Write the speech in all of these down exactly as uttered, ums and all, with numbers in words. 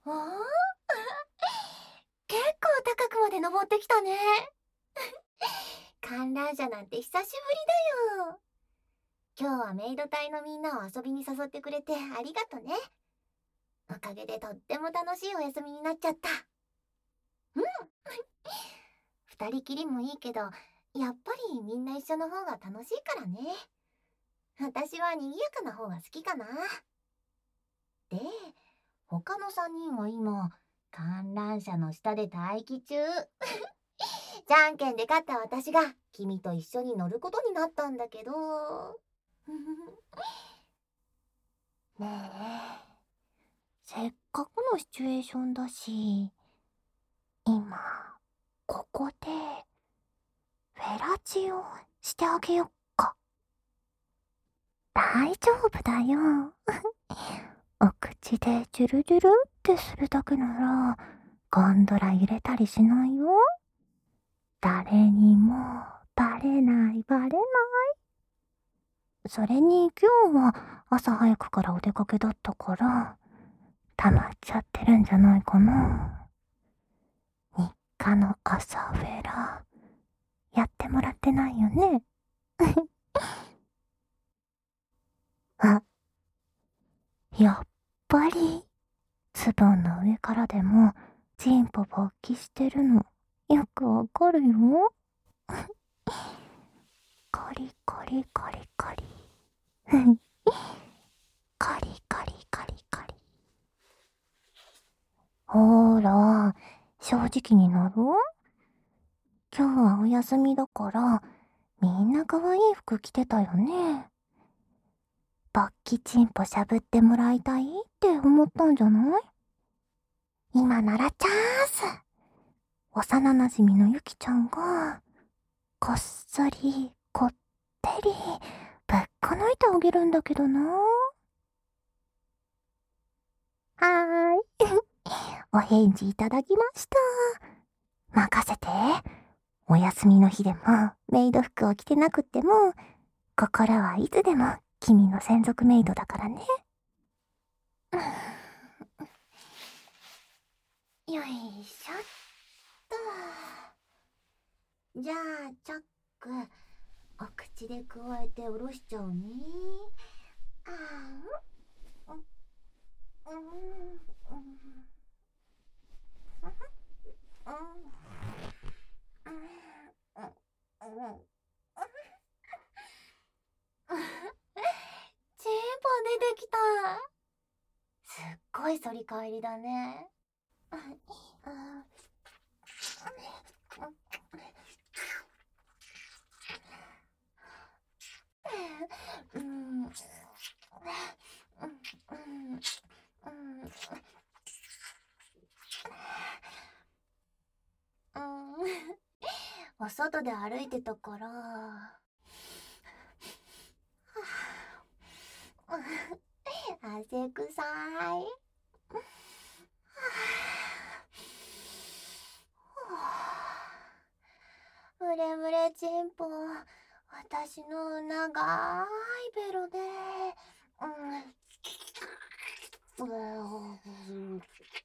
おー結構高くまで登ってきたね。観覧車なんて久しぶりだよ。今日はメイド隊のみんなを遊びに誘ってくれてありがとね。おかげでとっても楽しいお休みになっちゃった。うん二人きりもいいけど、やっぱりみんな一緒の方が楽しいからね。私は賑やかな方が好きかな。で、他の三人は今、観覧車の下で待機中。じゃんけんで勝った私が君と一緒に乗ることになったんだけど。ねえ、せっかくのシチュエーションだし、今、ここで、フェラチオしてあげよっか。大丈夫だよ。お口でジュルジュルってするだけなら、ゴンドラ揺れたりしないよ。誰にもバレないバレない。それに今日は朝早くからお出かけだったから、溜まっちゃってるんじゃないかな。日課の朝フェラ、やってもらってないよね。あ、やっぱり、ズボンの上からでも、チンポ勃起してるの、よくわかるよ。カリカリカリカリ。カリカリカリカリ。ほーら、正直になろう。今日はお休みだから、みんな可愛い服着てたよね。勃起チンポしゃぶってもらいたいって思ったんじゃない？今ならチャンス。幼馴染のゆきちゃんが、こっそり、こってり、ぶっこ抜いてあげるんだけどな。はーい。お返事いただきました。任せて。お休みの日でも、メイド服を着てなくっても、心はいつでも君の専属メイドだからね。よいしょっと。じゃあ、チャック、お口でくわえておろしちゃうね。あーん。うん。うん。うん。うん。チンポ出てきた。すっごい反り返りだね。うん。うん。お外で歩いてたから。汗臭い。ムレムレチンポ、私の長いベロで、うん、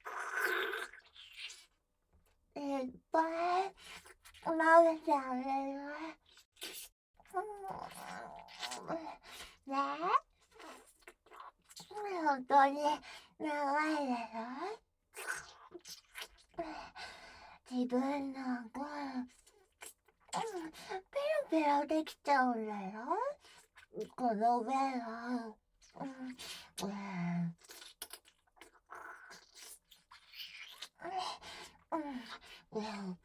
いっぱい舐めてあげる。ねえ、本当に長いでしょ。自分なんかペロペロできちゃうんだよ、このベロ。うんうんうん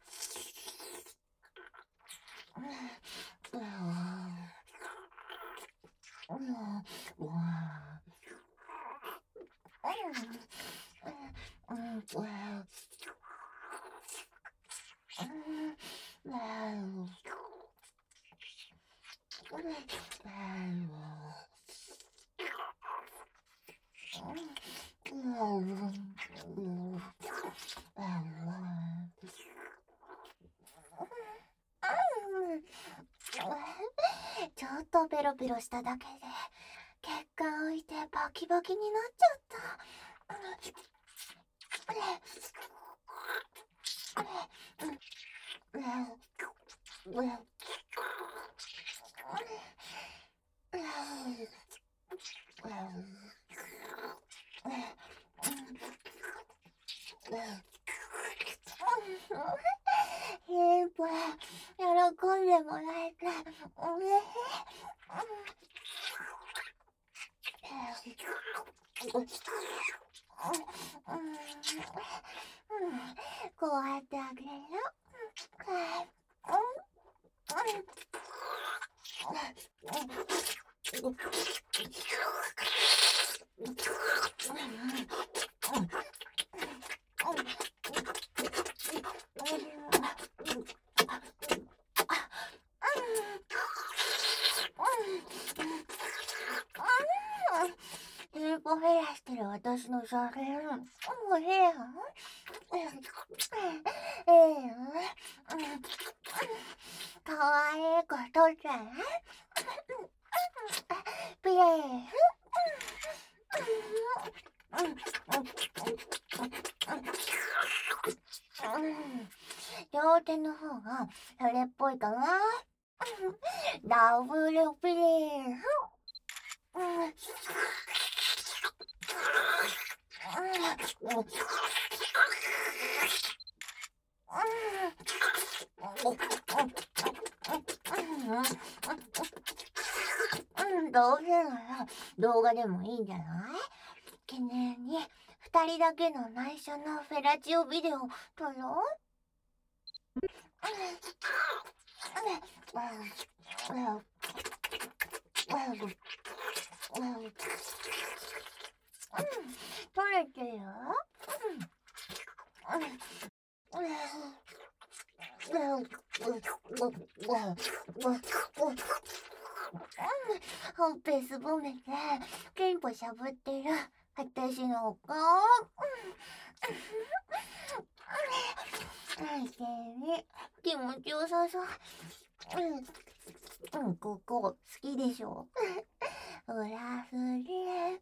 ちょっとペロペロしただけで血管浮いてバキバキになっちゃった。 先輩、喜んでもらえてうれしい。こうやってあげるよ。ヘルポ減らしてる私の写真もういいよ。ええかわいい子撮ってプレイ両手の方がそれっぽいかな。ダブルプレイどうせなら動画でもいいんじゃない？記念に二人だけの内緒のフェラチオビデオ撮ろう。撮れてるよ。ほっぺすぼめてケンポしゃぶってる私のお顔。気持ちよさそう。うん、ここ好きでしょ。フラフレ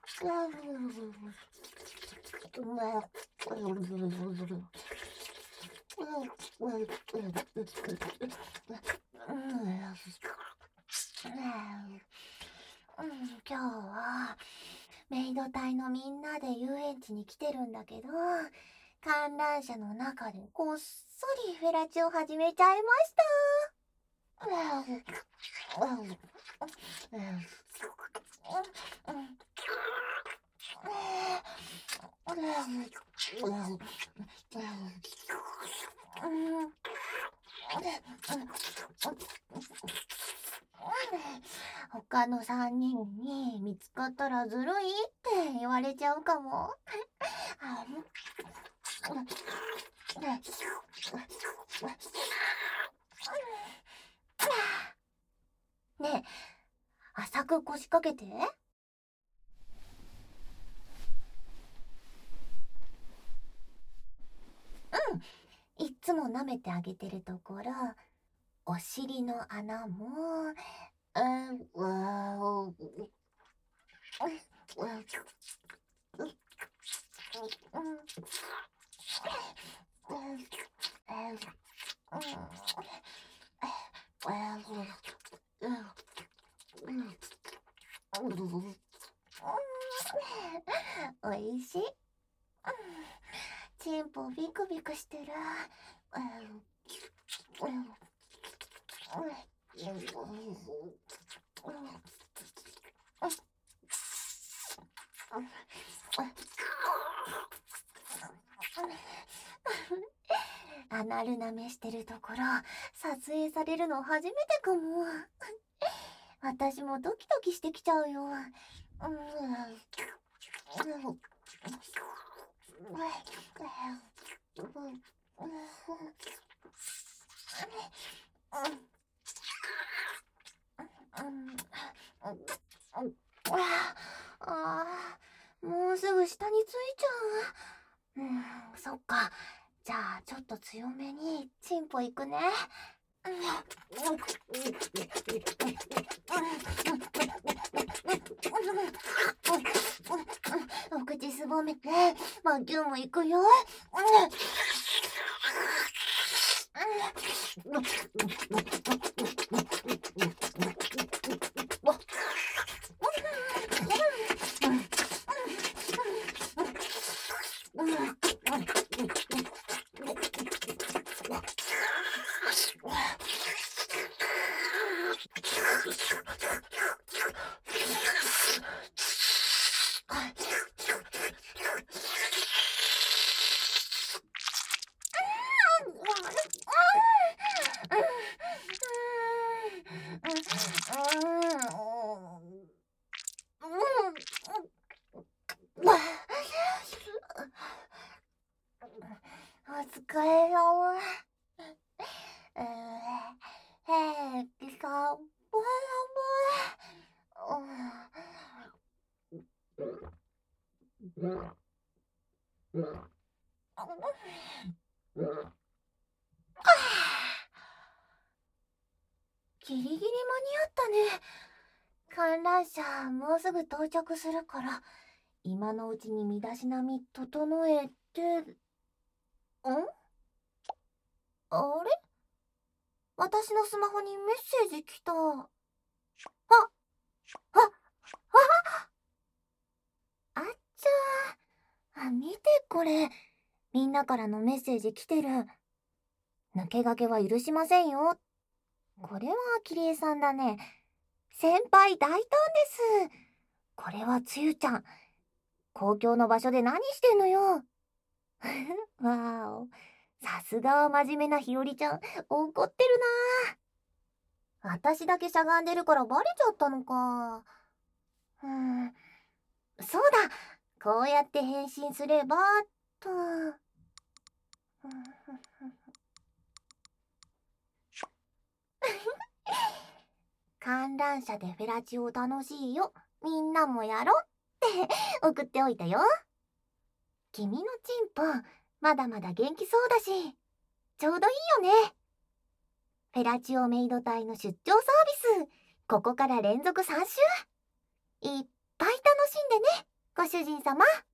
うん、今日はメイド隊のみんなで遊園地に来てるんだけど、観覧車の中でこっそりフェラチオ始めちゃいました。他のさんにんに見つかったらずるいって言われちゃうかも。ねえ、浅く腰掛けて。うん、いっつも舐めてあげてるところ、お尻の穴も、うん、わーおいしい。チンポビクビクしてる。アナル舐めしてるところ撮影されるの初めてかも。私もドキドキしてきちゃうよ。ああ、もうすぐ下についちゃう。うん、そっか。じゃあちょっと強めにチンポいくね。お口すすぼめて、魔球も行くよ。お疲れ様。えー、へえ、きさん、ぼやぼや。ギリギリ間に合ったね。観覧車もうすぐ到着するから、今のうちに身だしなみ整えて。ん？あれ？私のスマホにメッセージ来た。あ、あ、あ、あっちゃー。あ、見てこれ。みんなからのメッセージ来てる。抜け駆けは許しませんよ。これはキリエさんだね。先輩大胆です。これはつゆちゃん。公共の場所で何してんのよ。わーお。さすがは真面目なひよりちゃん。怒ってるなー。私だけしゃがんでるからバレちゃったのか。うーん。そうだ。こうやって変身すれば、と。観覧車でフェラチオ楽しいよ。みんなもやろって送っておいたよ。君のチンポ、まだまだ元気そうだし、ちょうどいいよね。フェラチオメイド隊の出張サービス、ここから連続さん週。いっぱい楽しんでね、ご主人様。